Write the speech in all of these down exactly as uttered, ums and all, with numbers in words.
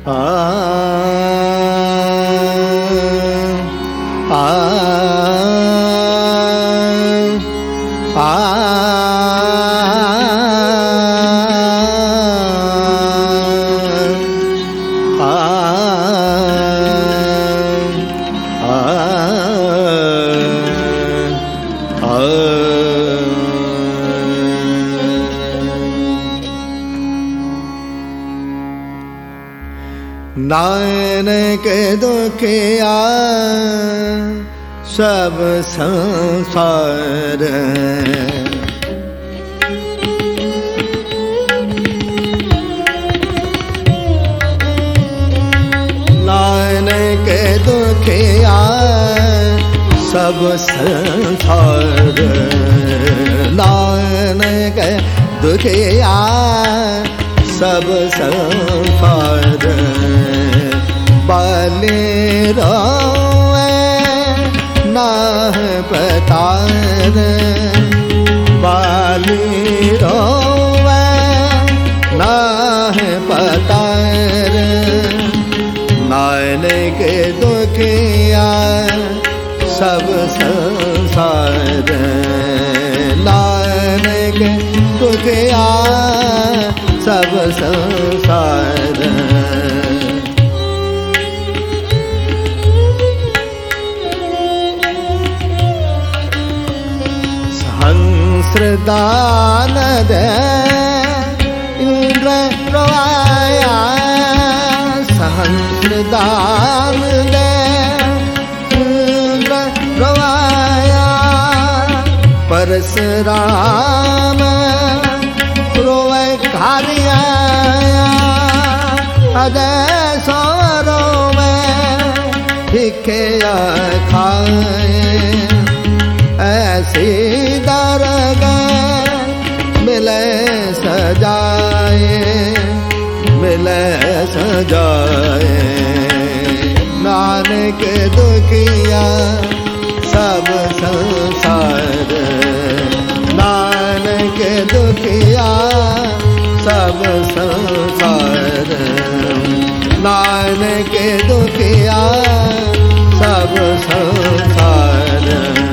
आ आ आ नानक दुखिया सब संसार नानक दुखिया सब संसार नानक दुखिया सब संसार बाले रोए ना पतार बाले रोए ना पतार नानक दुखिया सब संसार नानक दुखिया सब संसार सहस्रदान दे इंद्र रोया सहस्रदान दे इंद्र रोया परशुराम रोए खारिया अदय सौरो में भिखे खाए ऐसी दरगाह मिले सजाए मिले सजाए नानक दुखिया सब संसार नानक दुखिया सब संसार नानक दुखिया सब संसार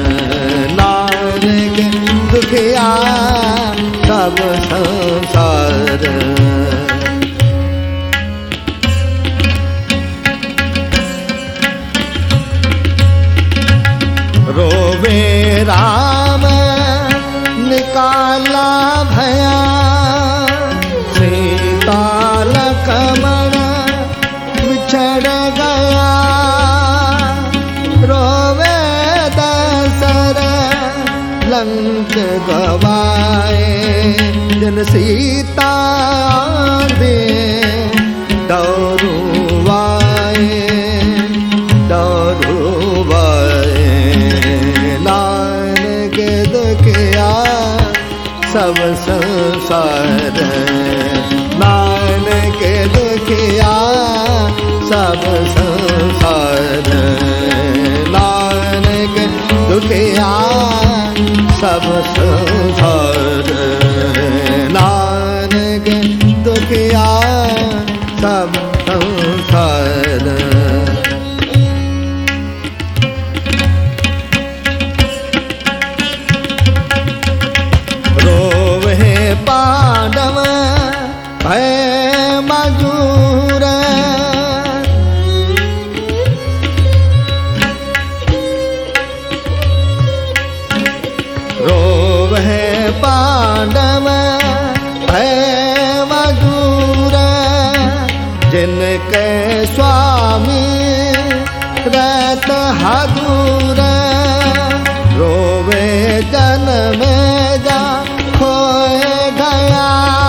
नानक दुखिया सब संसार रोवे राम निकाला भया सीता लक्ष्मण बिछड़ गया रोवे दशरथ लंक गवाए जन सीता दे दौरुवाए दौरुवाए नानक दुखिया सब संसार नानक दुखिया सब संसार नानक दुखिया सब संसार नानक दुखिया सब संसार रोवे पांडव भय मजूर रोवे पांडव भय मजूर जिनके स्वामी रहत हजूर रोवे जन्म जा खोए गया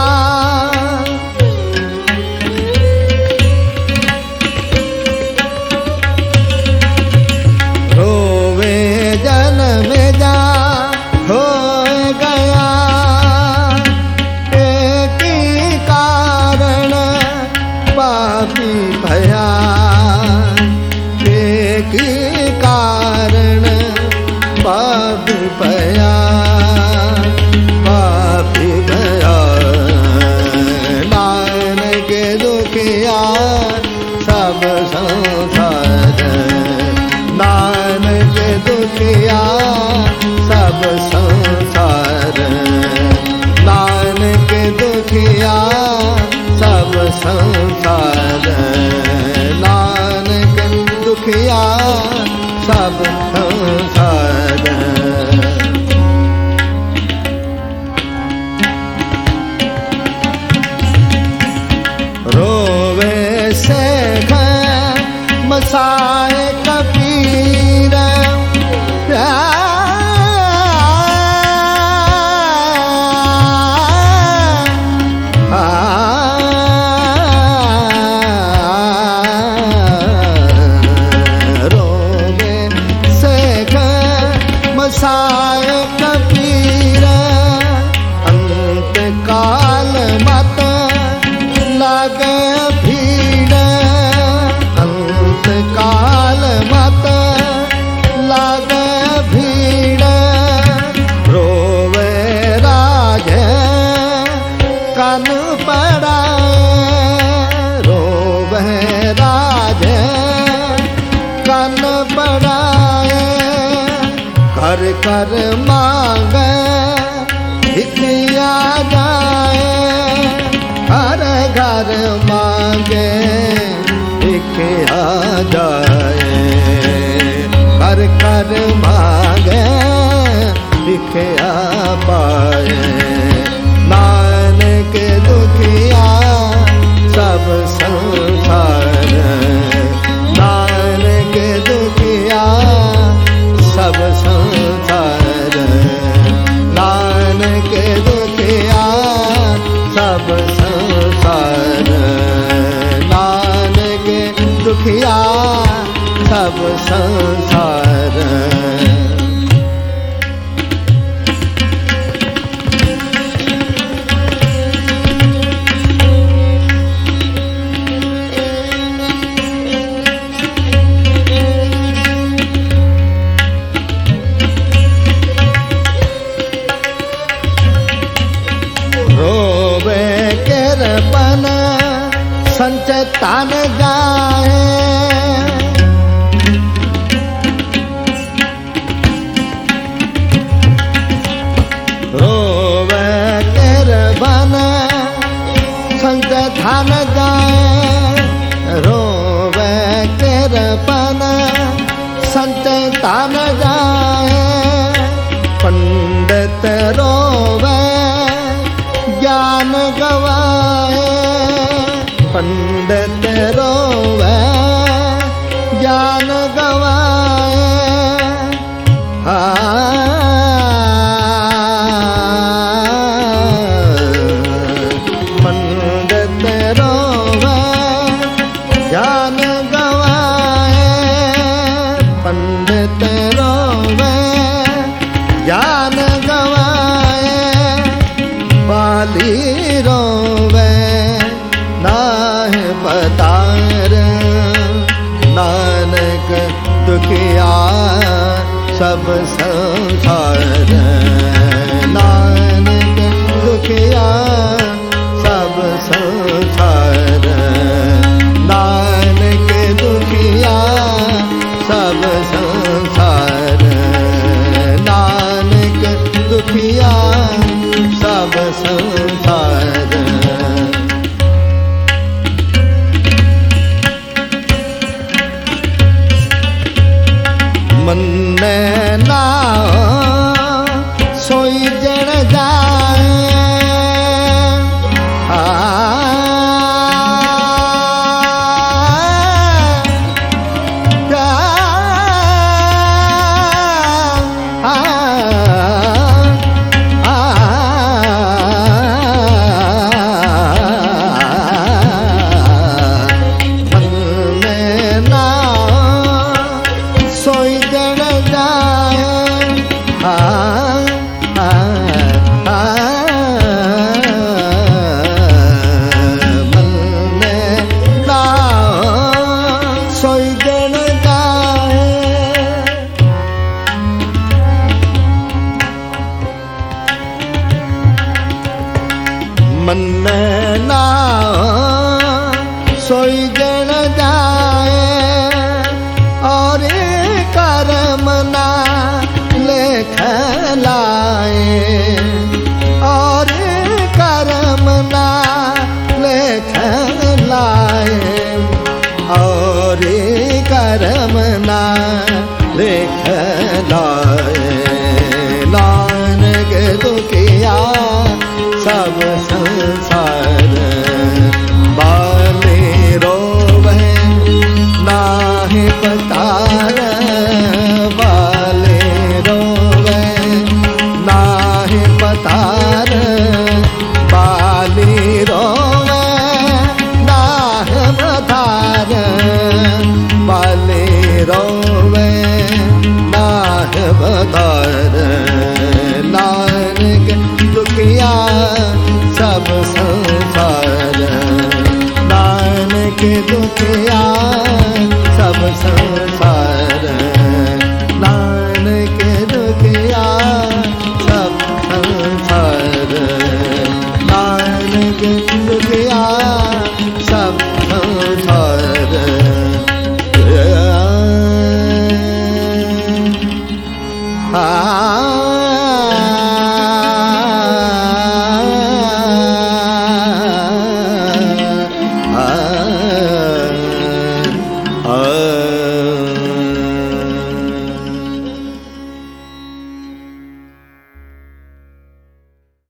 रोवे जन्म जा खोए गया एक ही कारण पापी भया एक ही कारण पापी भया पापी भया नानक दुखिया घर मांगे भिखिया जाए, हर घर मांगे भिखिया जाए, हर घर मांगे भिखिया पाए। नानक दुखिया सब संसार, नानक दुखिया सब संसार, नानक दुखिया सब संसार, नानक दुखिया सब संसार। संच तान गाए, रोवे कर बन संच थान गाए, रोवे कर बन संच तान गाए। पंडित रोवे ज्ञान गवाए, पंडित रोवे ज्ञान गवाए। पंडित रोवे ज्ञान गवाए, पंडित रोवे ज्ञान गवाए। बाली रोवे नाहि पतार, नानक दुखिया सब संसार, नानक दुखिया सब संसार, नानक दुखिया सब संसार, नानक दुखिया सब संसार। मन्ने ना सोई जन जाए, आ, आ, आ, आ, मन्ने ना सोई जन जाए, आ, आ, आ, मन्ने ना सोई जन जाए। मन्ने ना सोई जन जाए, और कर्म ना लेख लाए, और कर्म ना लेख लाए, और कर्म ना लेख लाए। नानक दुखिया सब संसार, बाले रोवे नाहि पतार, बाले रोवे नाहि पतार, बाले रोवे नाहि पतार, बाले रोवे नाहि पतार। नानक दुखिया सब संसार, नानक दुखिया